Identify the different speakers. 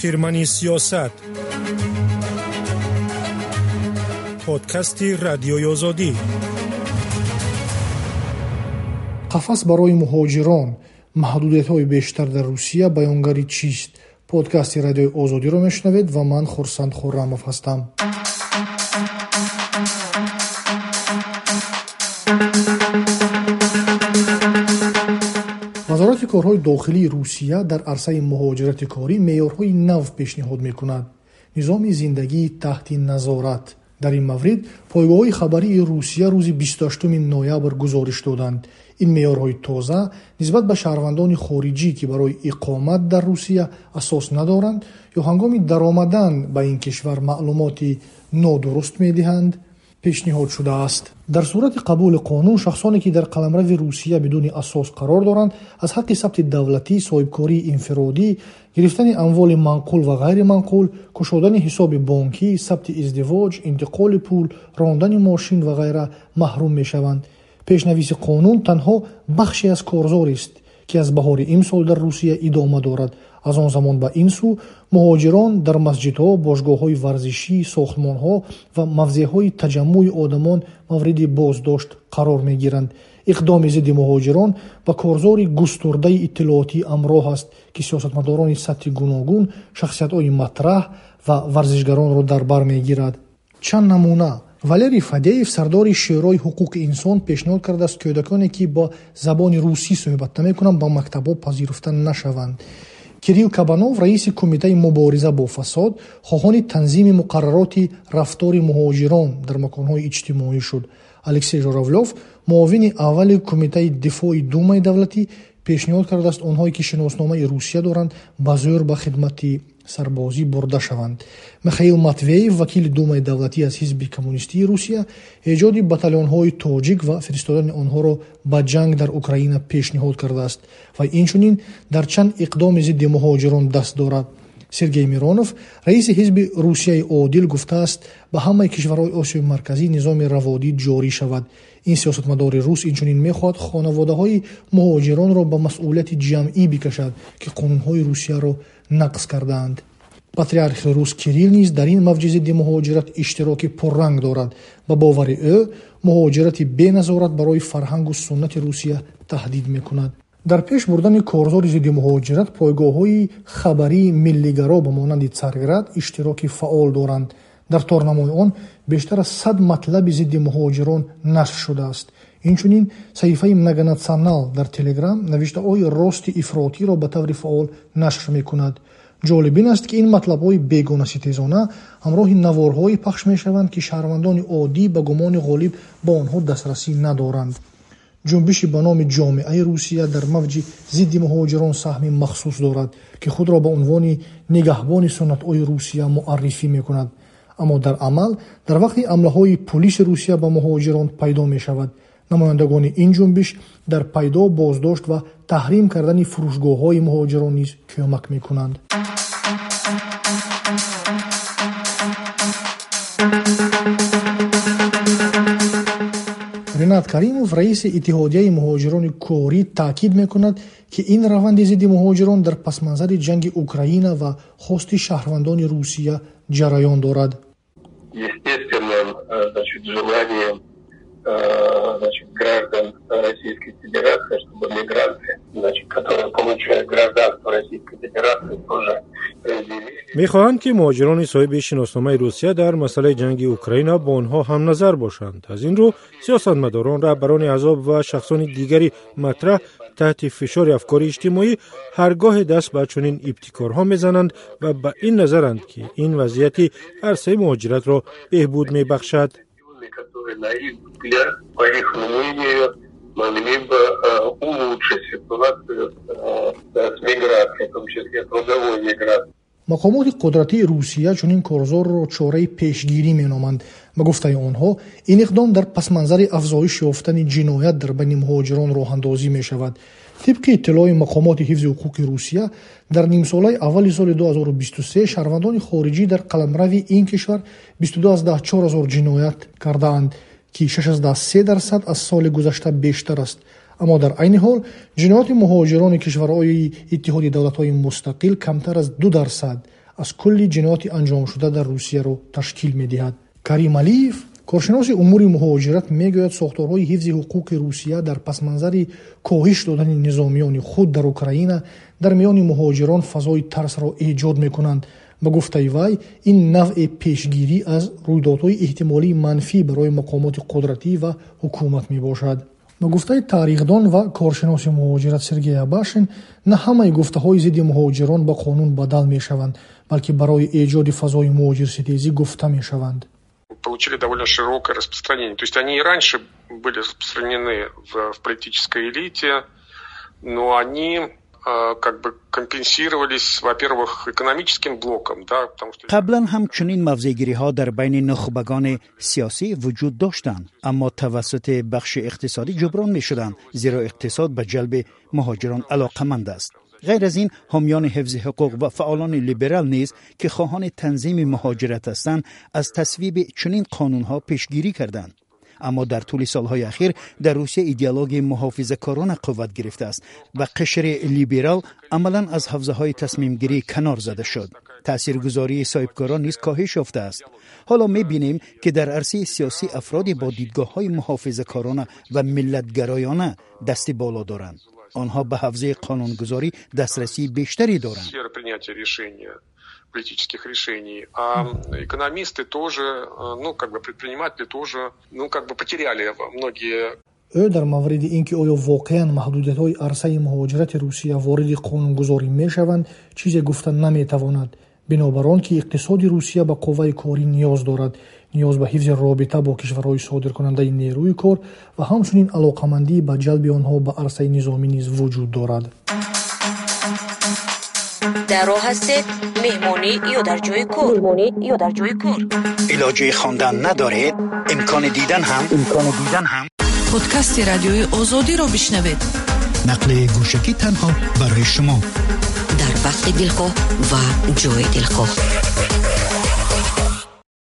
Speaker 1: خرمنی سیاست. پادکست رادیوی آزادی.
Speaker 2: قفس برای مهاجران، محدودیت‌های بیشتر در روسیه بیانگری چیست؟ پادکست رادیوی آزادی را میشنوید و من خورسند خرمов هستم. وزارت کارهای داخلی روسیه در عرصه مهاجرت کاری معیارهای نو پیشنهاد می‌کند. نظام زندگی تحت نظارت. در این مورد پایگاه‌های خبری روسیه روز 28 نوامبر گزارش دادند. این معیارهای تازه نسبت به شهروندان خارجی که برای اقامت در روسیه اساس ندارند یا هنگام درآمدن به این کشور معلوماتی نادرست می‌دهند پیشنهاد شده است. در صورت قبول قانون، شخصانی که در قلمرو روسیه بدون اساس قرار دارند از حق ثبت دولتی، صاحبکاری انفرادی، گرفتن اموال منقول و غیر منقول، گشودن حساب بانکی، ثبت ازدواج، انتقال پول، راندن ماشین و غیره محروم میشوند. پیشنویس قانون تنها بخشی از کارزار است که از بهار امسال در روسیه ادامه دارد. از آن زمان به این سو مهاجران در مسجدها، باشگاه‌های ورزشی، ساختمان‌ها و موضع‌های تجمع آدمان مورد بازداشت قرار می‌گیرند. اقدام ضد مهاجران با کارزار گسترده اطلاعاتی همراه است که سیاستمداران سطح گوناگون، شخصیت‌های مطرح و ورزشگران را در بر می‌گیرد. چند نمونه: والری فادییف، سردار شورای حقوق انسان، پیشنهاد کرده است کودکانی که با زبان روسی صحبت نمی‌کنند با مکتب‌ها پذیرفته نشوند. کیریل کабанов، رئیس کمیته مبارزه با فساد، خواهان تنظیم مقررات رفتار مهاجران در مکان‌های اجتماعی شد. الکسی ژوراولوف، معاون اول کمیته دفاع دومای دولتی، پیشنهاد کرده است آنهایی که شناسنامه روسیه دارند با زور به خدمت سربازی برده شوند. میخائیل ماتوییف، وکیل دومای دولتی از حزب کمونیستی روسیه، ایجاد باتالون‌های تاجیک و فرستادن آنها را به جنگ در اوکراین پیشنهاد کرده است و اینچنین در چند اقدام ضد مهاجران دست دارد. سرگئی میرونوف، رئیس حزب روسیه عادل، گفته است به همه کشورهای آسیای مرکزی نظام روادی جاری شود. این سیاستمدار روس اینچنین میخواهد خانواده‌های مهاجران را به مسئولیت جمعی بکشد که قانون‌های روسیه را نقض کردند. پاتریارخ روس کیریل نیز در این موج ضد مهاجرت اشتراک پررنگ دارد. با باور او مهاجرت بی نظارت برای فرهنگ و سنت روسیه تهدید میکند. در پیش بردن کارزار ضد مهاجرت، پایگاه‌های خبری ملی‌گرا به مانند څارگراد اشتراک فعال دارند. در تارنمای آن بیشتر از 100 مطلب ضد مهاجران نشر شده است. اینچنین صحیفه مگاناتسیونال در تلگرام نوشته‌های راست افراطی را به طور فعال نشر می‌کند. جالب این است که این مطلب‌های بیگانه ستیزانه همراه نوارهایی پخش می‌شوند که شهروندان عادی به گمان غالب با آنها دسترسی ندارند. جنبش به نام جامعه روسیه در موج ضد مهاجران سهم مخصوص دارد که خود را به عنوان نگهبان سنت‌های روسیه معرفی می‌کند، اما در عمل در وقت حمله‌های پلیس روسیه به مهاجران پیدا می‌شود. نمایندگان این جنبش در پیدا، بازداشت و تحریم کردن فروشگاه‌های مهاجران نیز کمک می‌کنند. رینات کریموف، رئیس اتحادیه مهاجران کاری، تاکید می‌کند که این روند ضد مهاجران در پس‌منظر جنگ اوکراین و خواست شهروندان روسیه جریان دارد.
Speaker 3: граждан Российской Федерации, чтобы мигранты, которые получают гражданство Российской Федерации, тоже разделили.
Speaker 1: می‌خواهند که مهاجران صاحب شناسنامه روسیه در مسئله جنگ اوکراین با آنها هم نظر باشند. از این رو سیاستمداران، رهبران احزاب و شخصان دیگری مطرح تحت فشار افکار اجتماعی هرگاه دست به چنین ابتکارها می‌زنند و به این نظرند که این وضعیت عرصه مهاجرت را بهبود می‌بخشد.
Speaker 3: На их взгляд, по их мнению, могли бы улучшить ситуацию с миграцией, в том числе трудовой миграцией.
Speaker 2: مقامات قدرتی روسیه چنین کارزار را چاره پیشگیری مینامند. به گفته آنها این اقدام در پس‌منظر افزایش یافتن جنایت در بین مهاجران راه اندازی می شود. طبق اطلاع مقامات حفظ حقوق روسیه، در نیم ساله اول سال 2023 شهروندان خارجی در قلمرو این کشور 22,400 جنایت کردند که 6.3% از سال گذشته بیشتر است. اما در عین حال جنایات مهاجران کشورهای اتحادیه دولت‌های مستقل کمتر از 2%، از کل جنایات انجام شده در روسیه را تشکیل می‌دهد. کریم علیف کارشناس امور مهاجرت میگوید ساختارهای حفظ حقوق روسیه در پس منظر کاهش دادن نظامیان خود در اوکراین در میان مهاجران فضای ترس را ایجاد میکنند. به گفته وی این نوع پیشگیری از رویدادهای احتمالی منفی برای مقامات قدرتی و حکومت می باشد. به گفته تاریخدان و کارشناس مهاجرت سرگئی اباشین، نه همه گفته‌های ضد مهاجران به قانون بدل می شوند، بلکه برای ایجاد فضای مهاجرستیزی گفته می شوند.
Speaker 4: Получили довольно широкое распространение. То есть они и раньше были распространены в политической элите, но они как бы компенсировались, во-первых, экономическим блоком, да, потому что
Speaker 5: قبلا هم چنین موضع‌گیری ها در بین نخبگان سیاسی وجود داشتند، اما توسط بخش اقتصادی جبران می شدند، زیرا اقتصاد به جلب مهاجران علاقمند است. غیر از این حامیان حفظ حقوق و فعالان لیبرال نیز که خواهان تنظیم مهاجرت هستند از تصویب چنین قانون‌ها پیشگیری کردند. اما در طول سالهای اخیر در روسیه ایدئولوژی محافظه‌کارانه قوت گرفته است و قشر لیبرال عملاً از حوزه‌های تصمیم گیری کنار زده شد. تاثیرگذاری صاحبکاران نیز کاهش یافته است. حالا می‌بینیم که در عرصه سیاسی افرادی با دیدگاه‌های محافظه‌کارانه و ملت‌گرایانه دست بالا دارند. آنها به حوزه قانونگذاری دسترسی بیشتری دارند.
Speaker 4: политических решений, а экономисты тоже, предприниматели тоже, потеряли многие.
Speaker 2: او در مورد اینکه آیا واقعاً محدودیت‌های عرصه مهاجرت روسیه وارد قانونگذاری می‌شوند چیزی گفتن نمی‌تواند، بنابر آنکه اقتصاد روسیه به قوه کاری نیاز دارد، نیاز به حفظ رابطه با کشورهای صادرکننده نیروی کار و همچنین علاقمندی به جلب آنها به عرصه نظامی نیز وجود دارد.
Speaker 6: در راه هستید مهمانی یا در جای کار
Speaker 5: علاج خواندن ندارید، امکان دیدن هم
Speaker 6: پادکست رادیوی آزادی را بشنوید.
Speaker 5: نقل گوشکی تنها برای شما
Speaker 6: در وقت دلخواه و جای دلخواه.